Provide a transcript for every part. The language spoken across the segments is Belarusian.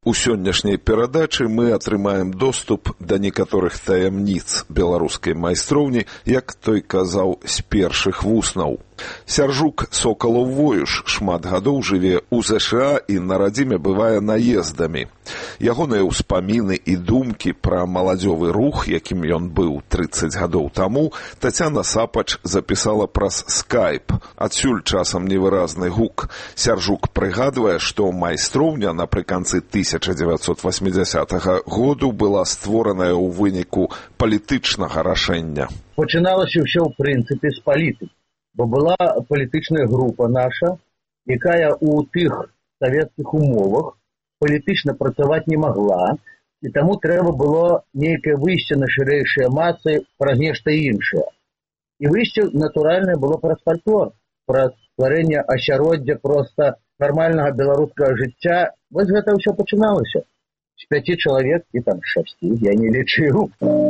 У сённяшняй перадачы мы атрымаем доступ да некаторых таямніц беларускай майстроўні, як той казаў, з першых вуснаў. Сяржук Сокалаў-Воюш шмат гадоў жыве ў ЗША і на радзіме бывае наездамі. Ягоныя ўспаміны і думкі пра маладзёвы рух, якім ён быў 30 гадоў таму, Тацяна Сапач запісала праз скайп. Адсюль часам невыразны гук. Сяржук прыгадвае, што майстроўня напрыканцы 1980 году была створаная ў выніку палітычнага рашэння. Пачыналася ўсё, ў прынцыпе, з палітыкі. Бо была палітычная група наша, якая ў тых савецкіх умовах палітычна працаваць не магла, і таму трэба было нейкае выйсце на шырэйшыя масы праз нешта іншае. І выйсце натуральнае было праз фальклор, праз стварэнне асяроддзя проста нармальнага беларускага жыцця. Вось гэта ўсё пачыналася. З 5 чалавек і там 6, я не лічыў.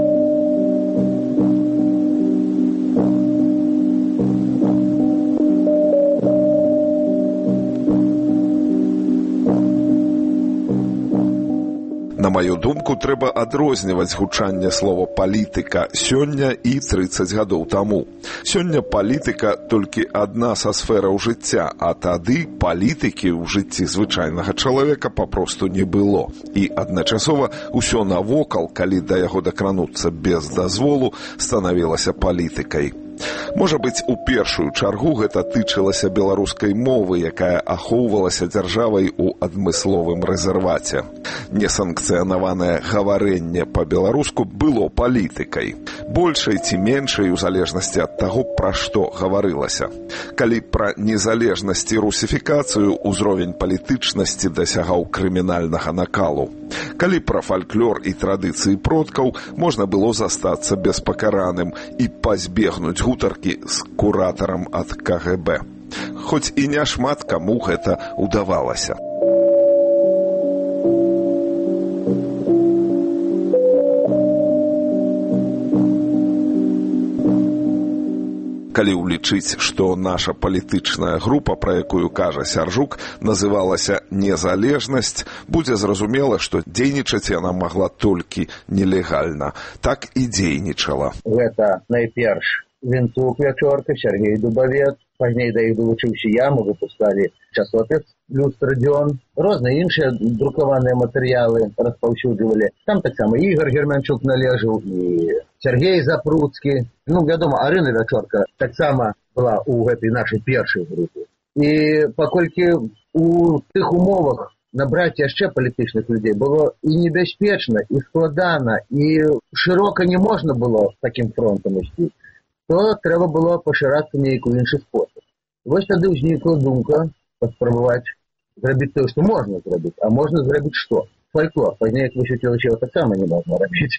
На маю думку, трэба адрозніваць гучанне слова «палітыка» сёння і 30 гадоў таму. Сёння палітыка толькі адна са сфераў жыцця, а тады палітыкі ў жыцці звычайнага чалавека папросту не было. І адначасова ўсё навокал, калі да яго дакрануцца без дазволу, станавілася палітыкай. Можа быць, у першую чаргу гэта тычылася беларускай мовы, якая ахоўвалася дзяржавай у адмысловым рэзерваце. Несанкцыянаванае гаварэнне па-беларуску было палітыкай. Большай ці меншай у залежнасці ад таго, пра што гаварылася. Калі пра незалежнасць і русіфікацыю, узровень палітычнасці дасягаў крымінальнага накалу. Калі пра фальклор і традыцыі продкаў, можна было застацца беспакараным і пазбегнуць гутаркі з куратарам ад КГБ. Хоць і не шмат каму гэта ўдавалася. Калі ўлічыць, што наша палітычная група, пра якую кажа Сяржук, называлася «Незалежнасць», будзе зразумела, што дзейнічаць яна магла толькі нелегальна. Так і дзейнічала. Гэта найперш Вінцук Вячорка, Сергей Дубавец, пазней да іх далучыўся я, мы выпускалі часопіс «Люстрадзён», розныя іншыя друкаваныя матэрыялы распаўсюджвалі. Там таксама Ігор Германчук належаў, і Сергей Запруцкі. Вядома, Арына Вячорка таксама была ў гэтай нашай першай групе. І паколькі у тых умовах набраць яшчэ палітычных людзей было і небяспечна, і складана, і шырока не можна было такім фронтам ісці, то трэба было пашырацца нейкі іншы спосаб. Вось тады ўзнікла думка паспрабаваць зрабіць тое, што можна зрабіць. А можна зрабіць што? Фальклор. Пазней, як высветлілася, яго таксама не можна рабіць.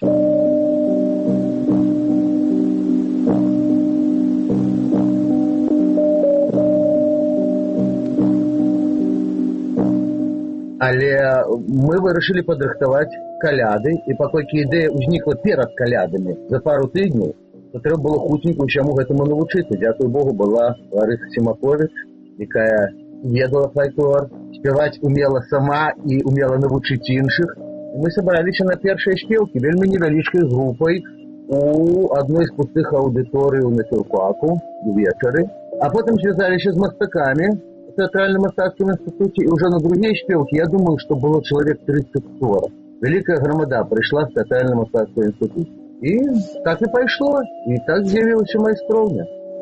Але мы вырашылі падрыхтаваць каляды, і паколькі ідэя ўзнікла перад калядамі за пару тыдняў, то трэба было хутенька ўсяму гэтаму навучыцца. Дзякуй Богу, была Ларыса Сімаковіч, якая ведала фальклор, спяваць умела сама і умела навучыць іншых. І мы сабраліся на першыя спеўкі вельмі невялічкай групай у адной з пустых аўдыторыяў на філфаку увечары. А потым звязаліся з мастакамі в тэатральна-мастацкім інстытуце, і ўжо на другія спеўкі, я думаю, што было чалавек 30-40. Вялікая грамада прыйшла з тэатральна-мастацкага інстытута. І так і пайшло, і так з'явілася майстроўня.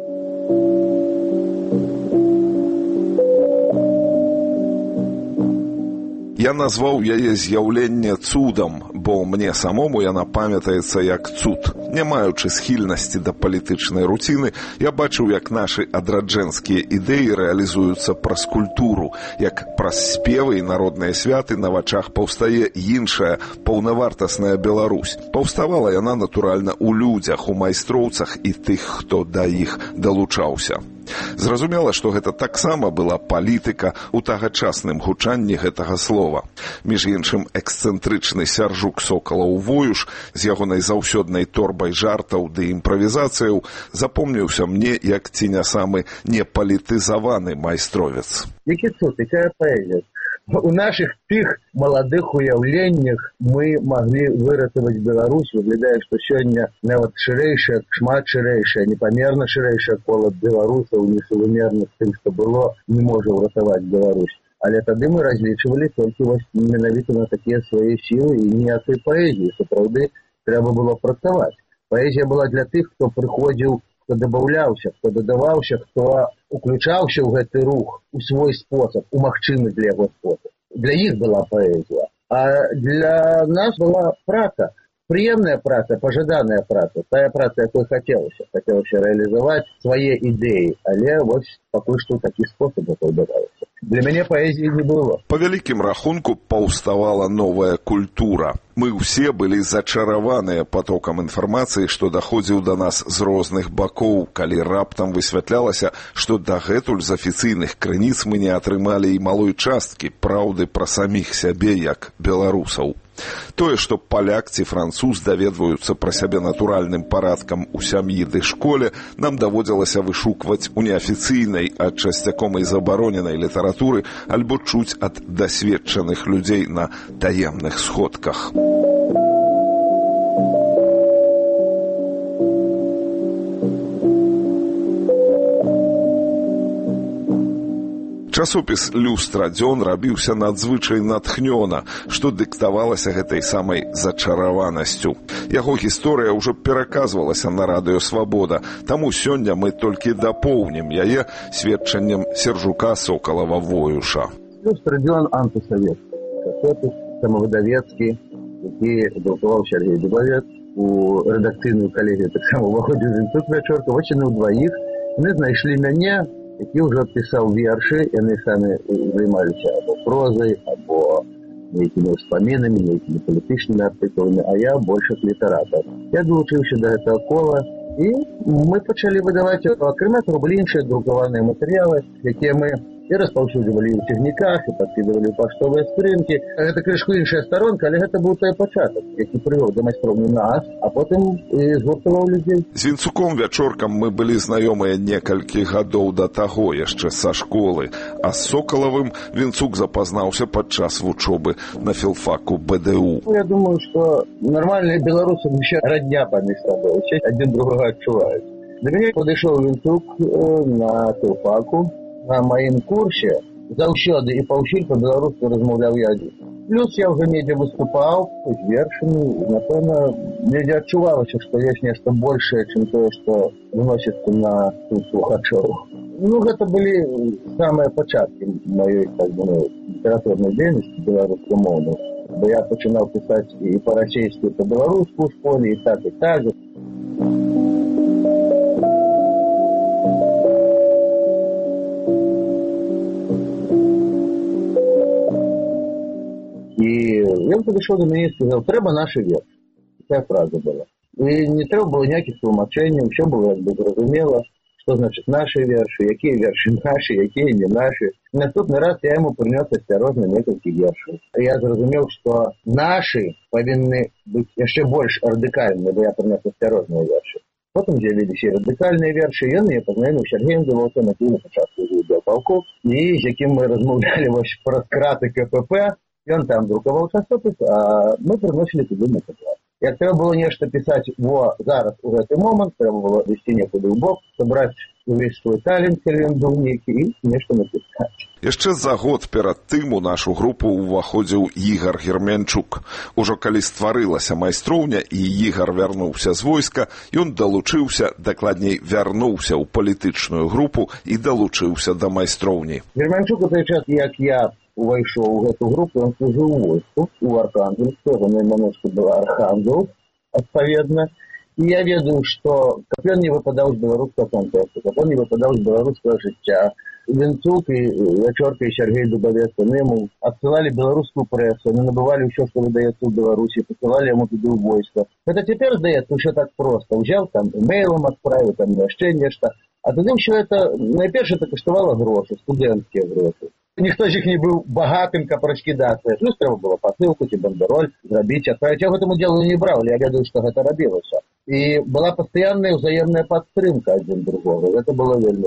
Я назваў яе з'яўленне цудам, бо мне самому яна памятаецца як цуд. Не маючы схільнасці да палітычнай руціны, я бачыў, як нашы адраджэнскія ідэі рэалізуюцца праз культуру, як праз спевы і народныя святы на вачах паўстае іншая, паўнавартасная Беларусь. Паўставала яна, натуральна, у людзях, у майстроўцах і тых, хто да іх далучаўся. Зразумела, што гэта таксама была палітыка ў тагачасным гучанні гэтага слова. Між іншым, эксцэнтрычны Сяржук Сокалаў-Воюш з ягонай заўсёднай торбай жартаў ды імправізацыяў запомніўся мне як ці не самы непалітызаваны майстровец. Які цуд, якая паэзія. У наших тых маладых уяўленнях мы маглі выратаваць Беларусь, выглядае, што сёння нават шырэйшае, шмат шырэйшае, непамерна шырэйшае кола беларусаў, несувымерна з тым, што было, не можа ўратаваць Беларусь. Але тады мы разлічвалі толькі вось менавіта на такія свае сілы і ніякай паэзіі. Сапраўды, трэба было працаваць. Паэзія была для тых, хто прыходзіў, хто дабаўляўся, хто дадаваўся, хто уключаўся ў гэты рух у свой спосаб, у магчымы для яго спосаб. Для іх была паэзія. А для нас была праца. Прыемная праца, пажаданая праца. Тая праца, якой хацелася. Хацелася рэалізаваць свае ідэі. Але вось пакуль што ў такі спосаб это ўдавалася. Для мяне паэзіі не было. Па вялікім рахунку паўставала новая культура. Мы ўсе былі зачараваныя потокам інфармацыі, што даходзіў да нас з розных бакоў, калі раптам высвятлялася, што дагэтуль з афіцыйных крыніц мы не атрымалі і малой часткі праўды пра саміх сябе як беларусаў. Тое, што паляк ці француз даведваюцца пра сябе натуральным парадкам у сям'і ды школе, нам даводзілася вышукваць у неафіцыйнай, а часцяком і забароненай літаратуры альбо чуць ад дасведчаных людзей на таемных сходках. Часопіс «Люстра дзён» рабіўся надзвычай натхнёна, што дыктавалася гэтай самай зачараванасцю. Яго гісторыя ўжо пераказвалася на радыё «Свабода», таму сёння мы толькі дапоўнім яе сведчаннем Сержука Сокалава-Воюша. «Люстра дзён» антысавецкі, часопіс самавыдавецкі, які друкаваў Сергей Дубавец. У рэдакцыйную калегію таксама ўваходзіў Вінцук Вячорка. Вось яны ўдваіх. Яны знайшлі мяне, які ўжо пісаў вершы, яны самі займаліся або прозай, або нейкімі ўспамінамі, нейкімі палітычнымі артыкуламі, а я больш як літаратар. Я долучыўся да гэтага кола, і мы пачалі выдаваць, акрамя того, былі іншыя друкаваныя матэрыялы, якія мы і распаўсюджвалі ў цягніках, і падкідывалі ў паштовыя скрынкі. Гэта крышку іншая старонка, але гэта быў той пачатак, які прывёў да майстроўні нас, а потым і згуртаваў людзей. З Вінцуком Вячоркам мы былі знаёмыя некалькі гадоў да таго яшчэ са школы, а з Сокалавым Вінцук запазнаўся падчас вучобы на філфаку БДУ. Я думаю, што нармальныя беларусы ўсе радня паміж сабой, усе адзін другога адчуваюць. Да мяне падышоў Вінцук на філфаку. На маім курсе заўсёды і паўсюль па-беларуску размаўляў я адзін. Плюс я ўжо недзе выступаў, з вершамі, напэўна, недзе адчувалася, што ёсць нешта большае, чым тое, што выносіцца на слухачоў. Гэта былі самыя пачаткі маёй, так бы, літаратурнай дзейнасці беларускамоўнай. Бо я пачынаў пісаць і па-расейску, і па-беларуску ў школе, і так, і так. Ён падышоў да мяне і сказаў, трэба нашы вершы. Такая фраза была. І не трэба было ніякіх тлумачэнняў, усё было як бы зразумела, што значыць нашы вершы, якія вершы нашы, якія не нашы. Наступны раз я яму прынёс асцярожна некалькі вершаў. Я зразумеў, што нашы павінны быць яшчэ больш радыкальныя, бо я прынёс асцярожныя вершы. Потым з'явіліся і радыкальныя вершы, ён мяне пазнаёміў Сергеем Дубаўцом, які на пачатку відэапалку, і з якім мы размаўлялі вось пра скраты КПП. Ён там друкаваў часопіс, а мы прыносілі туды матэрыял. Як трэба было нешта пісаць зараз у гэты момант, трэба было весці некуды ў бок, сабраць увесь свой талент, калі ён быў нейкі, і нешта напісаць. Яшчэ за год перад тым у нашу групу ўваходзіў Ігар Герменчук. Ужо калі стварылася майстроўня і Ігар вярнуўся з войска, ён далучыўся, дакладней вярнуўся ў палітычную групу і далучыўся да майстроўні. Герменчук у той час, як я увайшоў у гэту групу, ён служыў у войску, у Архангельску, яго найманочка была Архангел, адпаведна. І я ведаю, што каб ён не выпадаў з беларускага контексту, каб ён не выпадаў з беларускага жыцця. Вінцук і Вячорка і Сергей Дубавец, яны яму адсылалі беларускую прэсу, яны набывалі ўсё, што выдаецца ў Беларусі, пасылалі яму туды ў войска. Гэта цяпер, здаецца, ўсё так проста. Узяў там імейлам адправіў, там яшчэ нешта. А тады ўсё это, найперш, это каштавала грошы, студэнцкія грошы. Ніхто з іх не быў багатым, каб раскідацца. Плюс трэба было пасылку ці бандероль зрабіць. Я гэтаму делу не браў, я ведаю, што гэта рабілася. І была пастаянная ўзаемная падтрымка адзін другога. Гэта было вельмі важна.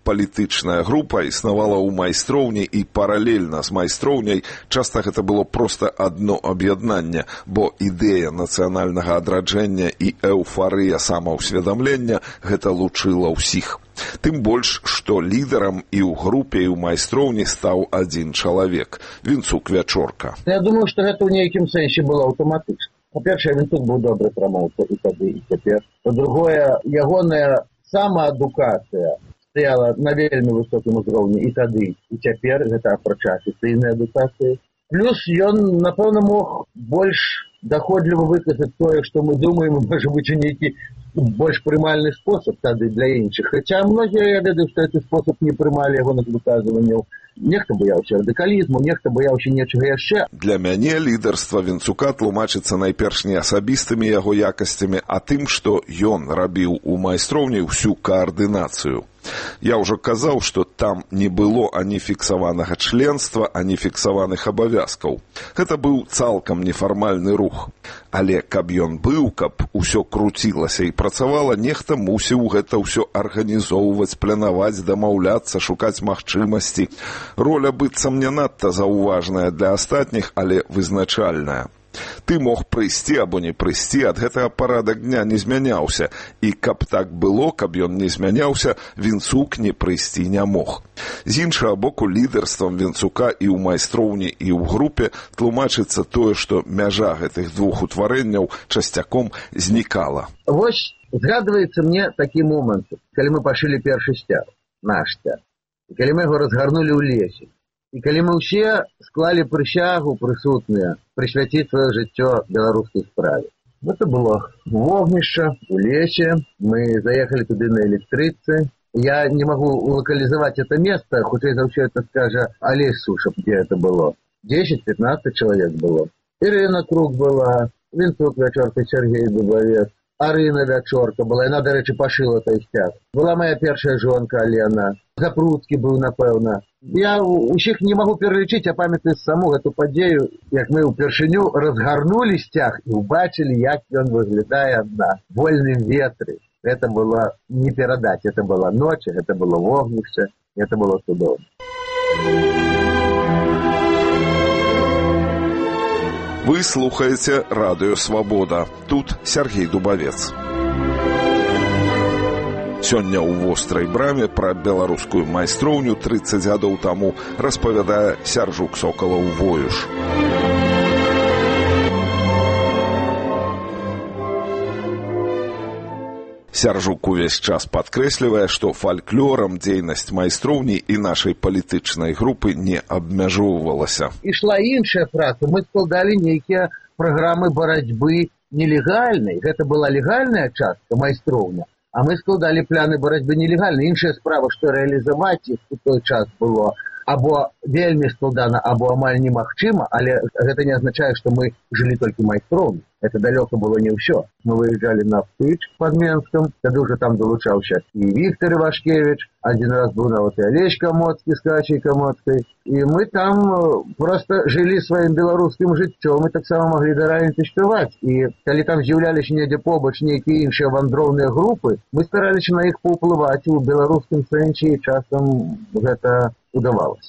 палітычная група існавала ў майстроўні і паралельна з майстроўняй, часта гэта было проста адно аб'яднанне, бо ідэя нацыянальнага адраджэння і эўфарыя самаўсведамлення гэта лучыла ўсіх. Тым больш, што лідарам і ў групе, і ў майстроўні стаў адзін чалавек – Вінцук Вячорка. Я думаю, што гэта ў нейкім сэнсе было аўтаматычна. Па-першае, Вінцук быў добры прамоўца і тады, і цяпер. Па-другое, ягоная самаадукацыя стаяла на вельмі высокім узроўні і тады, і цяпер, гэта апрача афіцыйнай адукацыі. Плюс ён, напэўна, мог больш даходліва выказаць тое, што мы думаем, можа быць, у нейкі больш прымальны спосаб тады для іншых. Хаця многія, я ведаю, што гэты спосаб не прымалі ягоных выказванняў. Нехта баяўся радыкалізму, нехта баяўся нечага яшчэ. Для мяне лідарства Вінцука тлумачыцца найперш не асабістымі яго якасцямі, а тым, што ён рабіў у майстроўні ўсю каардынацыю. Я ўжо казаў, што там не было ані фіксаванага членства, ані фіксаваных абавязкаў. Гэта быў цалкам нефармальны рух. Але каб ён быў, каб усё круцілася і працавала, нехта мусіў гэта ўсё арганізоўваць, планаваць, дамаўляцца, шукаць магчымасці. Роля быццам не надта заўважная для астатніх, але вызначальная. Ты мог прыйсці або не прыйсці, ад гэтага парадак дня не змяняўся. І каб так было, каб ён не змяняўся, Вінцук не прыйсці не мог. З іншага боку, лідарствам Вінцука і ў майстроўні, і ў групе тлумачыцца тое, што мяжа гэтых двух утварэнняў часцяком знікала. Вось згадваецца мне такі момант, калі мы пашылі першы сцяг, наш сцяг, і калі мы яго разгарнулі ў лесе. І калі мы ўсе склалі прысягу прысутныя прысвяціць сваё жыццё беларускай справе. Гэта было вогнішча у лесе, мы заехалі туды на электрыцы. Я не магу локалізаваць это место, хутчэй за ўсё это скажа Алесь Сушап, где это было. 10-15 чалавек было. Ірына Крук была, Вінцук Вячорка, Сергей Дубавец, Арына Вячорка была, яна, дарэчы, пашыла той сцяг. Была моя першая жонка Алена, Запруцкі быў, напэўна. Я ўсіх не магу пералічыць, а памятаю саму гэту падзею, як мы ўпершыню разгарнулі сцяг і ўбачылі, як ён выглядае на вольным ветры. Это было не перадаць, это была ноч, это было вогнішча, это было цудоўна. Вы слухаеце Радыё Свабода. Тут Сергей Дубавец. Сёння ў вострай браме пра беларускую майстроўню 30 гадоў таму распавядае Сяржук Сокалаў-Воюш. Сяржук увесь час падкрэслівае, што фальклорам дзейнасць майстроўні і нашай палітычнай групы не абмяжоўвалася. Ішла іншая праца, мы складалі нейкія праграмы барацьбы нелегальнай. Гэта была легальная частка майстроўня, а мы складалі пляны барацьбы нелегальнай. Іншая справа, што рэалізаваць іх у той час было або вельмі складана, або амаль немагчыма, але гэта не азначае, што мы жылі толькі майстроўні. Это далёка было не ўсё. Мы выязджалі на Птыч пад Менскам, тады ўжо там далучаўся і Віктор Івашкевіч, адзін раз быў нават і Алесь Камоцкі з Качай Камоцкай, і мы там проста жылі сваім беларускім жыццём, мы таксама маглі дараніць і спяваць. І калі там з'яўляліся недзе побач нейкія іншыя вандроўныя групы, мы стараліся на іх паўплываць у беларускім сэнсе, і часам гэта удавалася.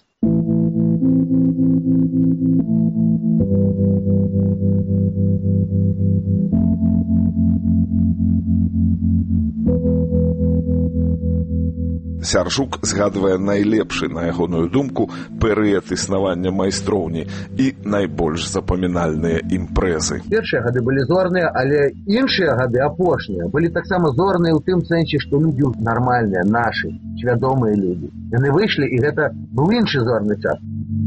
Сяржук згадвае найлепшы, на ягоную думку, перыяд існавання майстроўні і найбольш запамінальныя імпрэзы. Першыя гады былі зорныя, але іншыя гады, апошнія, былі таксама зорныя ў тым сэнсе, што людзі нармальныя, нашы, свядомыя людзі. Яны выйшлі, і гэта быў іншы зорны час.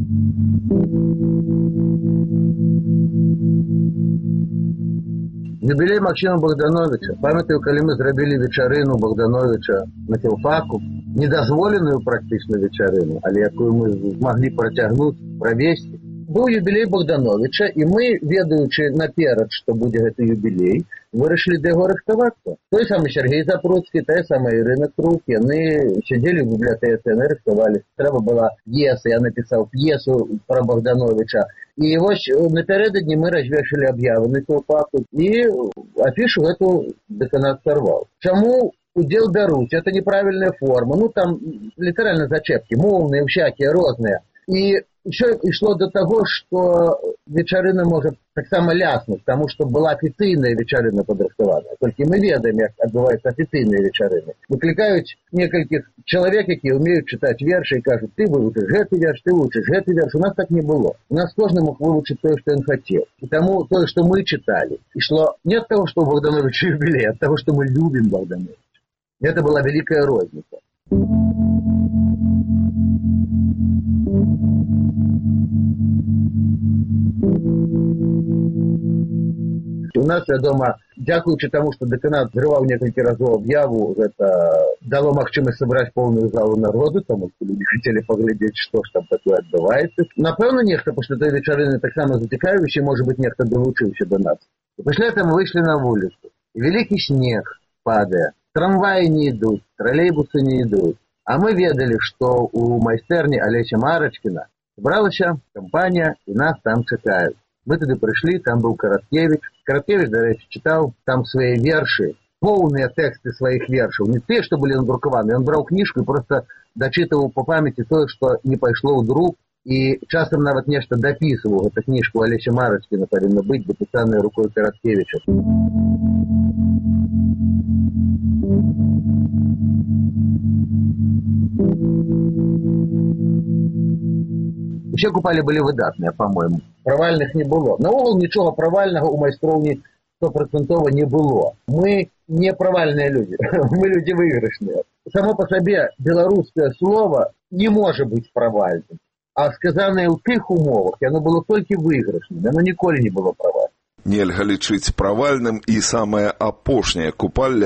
Юбілей Максима Богдановича. Памятаю, калі мы зрабілі вечарыну Богдановича на філфаку, недазволеную практычна вечарыну, але якую мы змаглі працягнуць, правесці. Быў юбілей Богдановича, і мы, ведаючы наперад, што будзе гэты юбілей, вырашылі да яго рыхтавацца. Той самы Сергей Запруцкі, тая самая Ірына Крук, яны сядзелі ў бібліятэцы, яны рыхтавалі. Трэба была п'еса, я напісаў п'есу пра Богдановича. І вось напярэдадні мы развешалі аб'явы на філфаку, і афішу гэту дэканат сарваў. Чаму удел бяруць, это неправильная форма, ну там літаральна зачепкі, моўныя, всякие, розныя. І еще ішло до того, что вечарына можа таксама ляснуць, потому что была афіцыйная вечарына падрыхтаваная. Толькі мы ведаем, як адбываюцца афіцыйныя вечарыны. Выклікаюць некалькіх чалавек, якія ўмеюць чытаць вершы і кажуць, ты вывучыш гэты верш, ты вывучыш гэты верш. У нас так не было. У нас кожны мог вывучыць тое, што ён хацеў. І таму тое, што мы чыталі, ішло не от того, что у Богдановича юбилей, а от того, что мы любим Богдановича. Это была великая розница. У нас, вядома, дзякуючы таму, што дэканат зрываў некалькі разоў аб'яву, гэта дало магчымасць сабраць поўную залу народу, таму што людзі хацелі паглядзець, што ж там такое адбываецца. Напэўна, нехта пасля той вечарыны таксама зацікавіўся, можа быць, нехта далучыўся да нас. І пасля там выйшлі на вуліцу. І вялікі снег падае, трамваі не ідуць, тралейбусы не ідуць. А мы ведалі, што у майстэрні Алеся Марачкіна збралася кампанія, і нас там чакаюць. Мы тады прыйшлі, там быў Караткевіч. Караткевіч, дарэчы, чытаў там свае вершы, поўныя тэксты сваіх вершаў. Не тыя, што былі надрукаваны. Ён браў кніжку і проста дачытываў па памяці тое, што не пайшло ў друк. І часам нават нешта дапісваў. Гэта кніжку Алеся Марачкіна павінна быць, дапісаная рукой Караткевіча. Усе купалі былі выдатныя, па-мойму. Правальных не было. Наогул нічога правальнага ў майстроўні 100% не было. Мы не правальныя людзі. Мы людзі выйгрышныя. Само па сабе беларускае слово не можа быць правальным. А сказанае ў тых умовах, яно было толькі выйгрышным. Яно ніколі не было правальным. Нельга лічыць правальным і самае апошняе купалле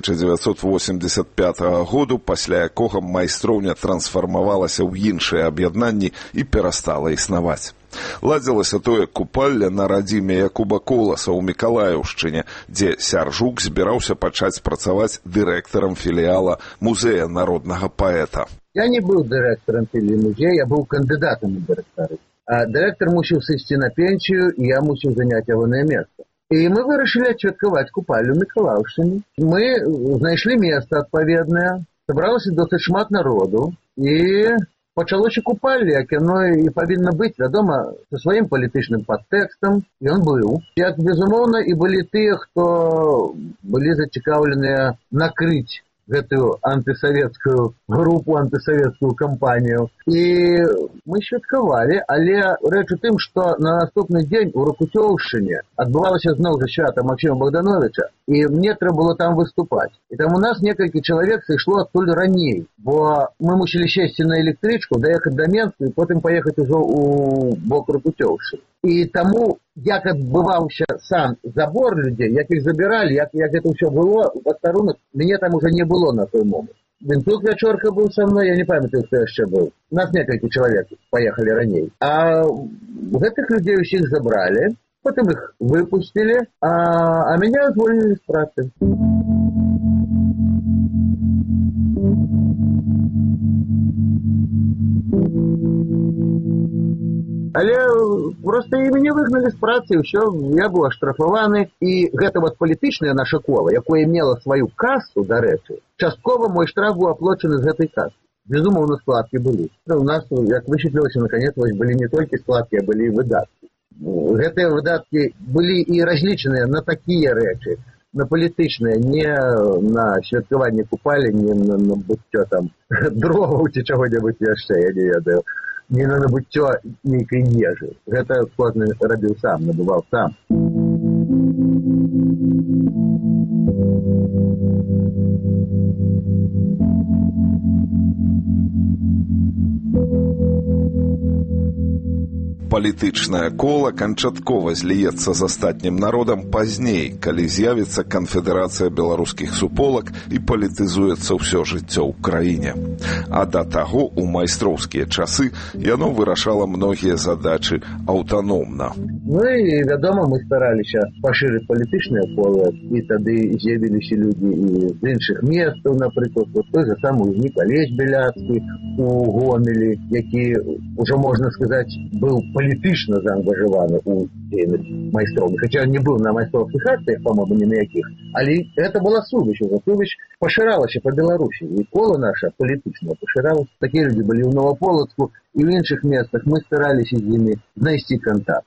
1985 году, пасля якога майстроўня трансфармавалася ў іншыя аб'яднанні і перастала існаваць. Ладзілася тое купалле на радзіме Якуба Коласа ў Мікалаеўшчыне, дзе Сяржук збіраўся пачаць працаваць дырэктарам філіяла музея народнага паэта. Я не быў дырэктарам філіяла музея, я быў кандыдатам у дырэктары. А дырэктар мусіў сысці на пенсію, і я мусіў заняць ягонае месца. І мы вырашылі адсвяткаваць купаллю ў Мікалаеўшчыне. Мы знайшлі месца адпаведнае, сабралася досыць шмат народу, і пачалося купалле, як яно і павінна быць, вядома, са сваім палітычным падтэкстам, ён быў. Як, безумоўна, і былі тыя, хто былі зацікаўленыя накрыць гэтую антысавецкую групу, антысавецкую кампанію. І мы святкавалі, але рэч у тым, што на наступны дзень у Ракуцёўшчыне адбывалася зноў жа свята Максіма Богдановича, і мне трэба было там выступаць. І там у нас некалькі чалавек сышло адтуль раней, бо мы мусілі сесці на электрычку, даехаць да Менска і потым паехаць ужо ў бок Ракуцёўшчыны. І таму, як адбываўся сам забор людзей, як іх забіралі, як гэта ўсё было, пастарунак, мяне там уже не было на той момант. Вінтук Вячорка быў са мной, я не памятаю, хто яшчэ быў. Нас некалькі чалавек паехалі раней. А гэтых людзей усіх забралі, потым іх выпусцілі, а мяне звольнілі з працы. Але проста і мяне выгналі з працы, і ўсё, я быў аштрафаваны. І гэта вот палітычнае наша кола, якое мела сваю касу, дарэчы, часткова мой штраф быў аплочаны з гэтай касы. Безумоўна, складкі былі. У нас, як высветлілася, наконец, былі не толькі складкі, а былі і выдаткі. Гэтыя выдаткі былі і разлічаныя на такія рэчы, на палітычныя, не на святкаванне купалі, не на набыццё там дроваў ці чаго-небудзь яшчэ, я не ведаю. Не на набыццё нейкай ежы. Гэта кожны рабіў сам, набываў сам. Палітычнае кола канчаткова зліецца з астатнім народам пазней, калі з'явіцца канфедэрацыя беларускіх суполак і палітызуецца ўсё жыццё ў краіне. А да таго, у майстроўскія часы яно вырашала многія задачы аўтаномна. Ну і, вядома, мы стараліся пашырыць палітычнае поле, і тады з'явіліся людзі і з іншых месцаў, напрыклад, той же самы ўзнік Алесь Беляцкі у Гомелі, які, ужо можна сказаць, быў політычна заангажаваны ў дзейнасць майстроў. Хаця не быў на майстроўскіх акцыях, па-моему, ні на якіх, але гэта была сувязь, ужо сувязь пашыралася па Беларусі, і кола наша палітычная пашыралася. Такія людзі былі ў Новаполацку і ў іншых месцах. Мы стараліся з імі знайсці кантакт.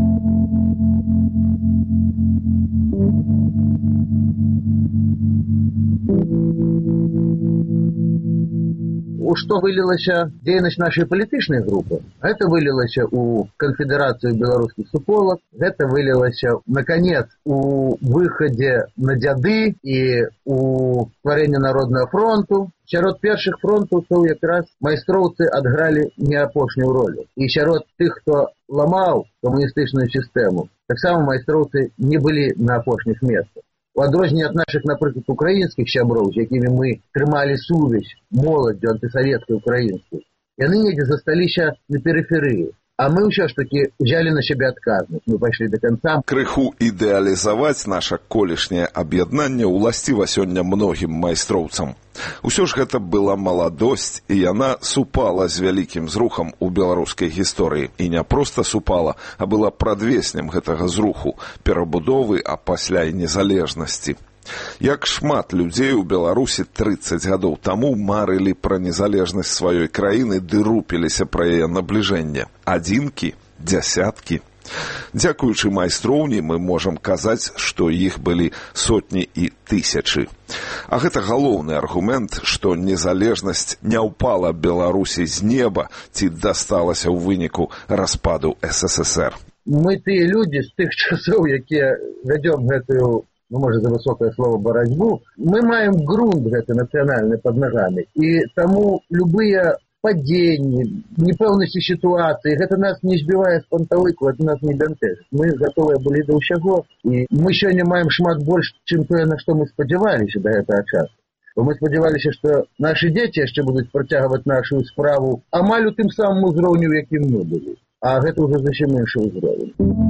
У што вылілася дзейнасць нашай палітычнай групы? Гэта вылілася ў канфедэрацыю беларускіх суполак, гэта вылілася, наконец, у выхадзе на дзяды і у стварэнні Народнага фронту. Сярод першых фронтаўцаў якраз майстроўцы адгралі не апошнюю ролю. І сярод тых, хто ламаў камуністычную сістэму, таксама майстроўцы не былі на апошніх месцах. У адрозненне ад нашых, напрыклад, украінскіх сяброў, з якімі мы трымалі сувязь моладдзю антысавецкай украінскай, яны недзе засталіся на перыферыі. А мы ўсё ж такі взяли на сябе адказнасць. Мы пайшлі да канца. Крыху ідэалізаваць наша колішняе аб'яднанне ўласціва сёння многім майстроўцам. Усё ж гэта была маладосць, і яна супала з вялікім зрухам у беларускай гісторыі. І не проста супала, а была прадвеснем гэтага зруху, перабудовы, а пасля і незалежнасці. Як шмат людзей у Беларусі 30 гадоў таму марылі пра незалежнасць сваёй краіны ды рупіліся пра яе набліжэнне. Адзінкі, дзясяткі. Дзякуючы майстроўні мы можам казаць, што іх былі сотні і тысячы. А гэта галоўны аргумент, што незалежнасць не ўпала Беларусі з неба ці дасталася ў выніку распаду СССР. Мы тыя людзі з тых часоў, якія вядзём гэтую, можа, за высокае слово барацьбу, мы маем грунт гэты нацыянальны пад нагамі. І таму любыя падзенні, непэўнасці сітуацыі, гэта нас не збівае з панталыку, гэта нас не бянтэжыць. Мы гатовыя былі да ўсяго, і мы сёння маем шмат больш, чым тое, на што мы спадзяваліся да гэтага часу. Бо мы спадзяваліся, што нашы дзеці яшчэ будуць працягваць нашу справу амаль у тым самым узроўню, у якім мы былі. А гэта ўжо зусім іншы ўзровень.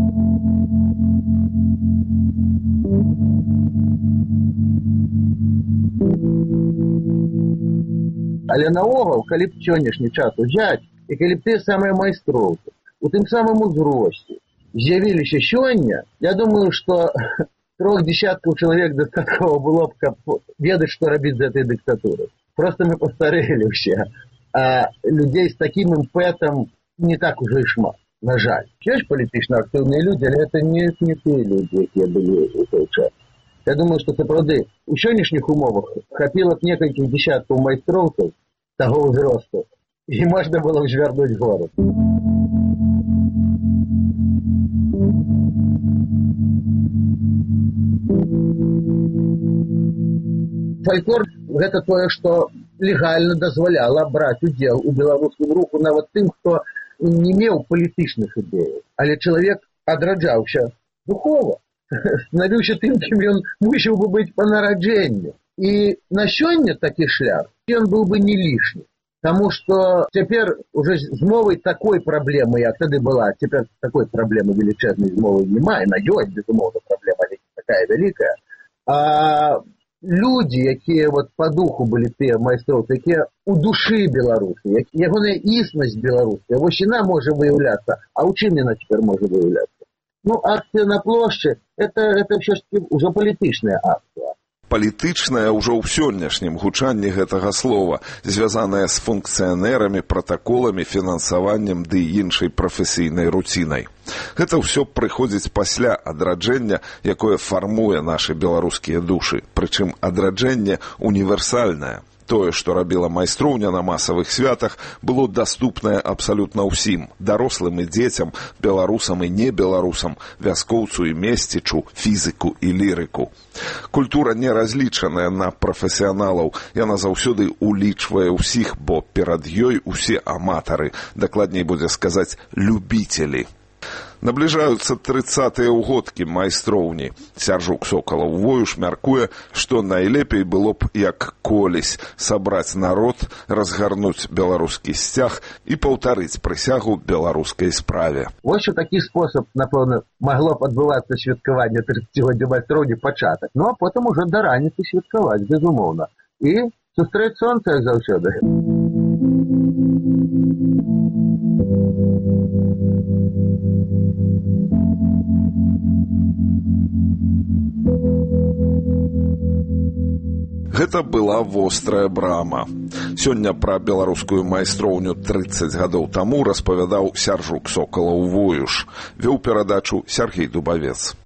Але наогул, калі б сённяшні час узяць, і калі б тыя самыя майстроўцы у тым самым узросце з'явіліся сёння, я думаю, што 3 десяткаў чалавек дастаткова было б, каб ведаць, што рабіць з гэтай дыктатурай. Проста мы пастарэлі ўсе, а людзей з такім імпэтам не так ужо і шмат, на жаль. Ёсць палітычна актыўныя людзі, але гэта не тыя людзі, якія былі ў той час. Я думаю, што сапраўды у сённяшніх умовах хапіла б некалькіх десяткаў майстроўцаў таго ўзросту, і можна было б звярнуць горад. Фальклор – гэта тое, што легальна дазваляла браць удзел у беларускім руху нават тым, хто не меў палітычных ідэяў, але чалавек адраджаўся духова, станавіўся тым, кім ён мусіў бы быць па нараджэнню. І на сёння такі шлях, ён быў бы не лішні. Таму што цяпер уже з мовай такой праблемы, як тады была, цяпер такой праблемы велічэзнай з мовай няма, яна ёсць, безумоўна, праблема не такая вялікая. А людзі, якія па духу былі тыя майстроўцы, якія у душы беларусы, ягоная існасць беларуская, вось яна можа выяўляцца. А ў чым яна цяпер можа выяўляцца? Ну, акцыя на плошчы – это ўсё ж таки ўжо палітычная акцыя. Палітычная ўжо ў сённяшнім гучанні гэтага слова, звязаная з функцыянэрамі, пратаколамі, фінансаваннем ды іншай прафесійнай руцінай. Гэта ўсё прыходзіць пасля адраджэння, якое фармуе нашы беларускія душы. Прычым адраджэнне універсальнае. Тое, што рабіла майстроўня на масавых святах, было даступнае абсалютна ўсім, дарослым і дзецям, беларусам і небеларусам, вяскоўцу і месцічу, фізіку і лірыку. Культура не разлічаная на прафесіяналаў, яна заўсёды улічвае ўсіх, бо перад ёй усе аматары, дакладней будзе сказаць, любіцелі. Набліжаюцца 30-е ўгодкі майстроўні. Сяржук Сокалаў Воюш мяркуе, што найлепей было б, як колісь, сабраць народ, разгарнуць беларускі сцяг і паўтарыць прысягу беларускай справе. Вось такі спосаб, напэўна, магло б адбывацца святкаванне 30-годдзя майстроўні пачатак. Ну, а потым ужо да раніцы святкаваць, безумоўна. І сустрэць сонца, як заўсёды. Гэта была вострая брама. Сёння пра беларускую майстроўню 30 гадоў таму распавядаў Сяржук Сокалаў-Воюш. Вёў перадачу Сяргей Дубавец.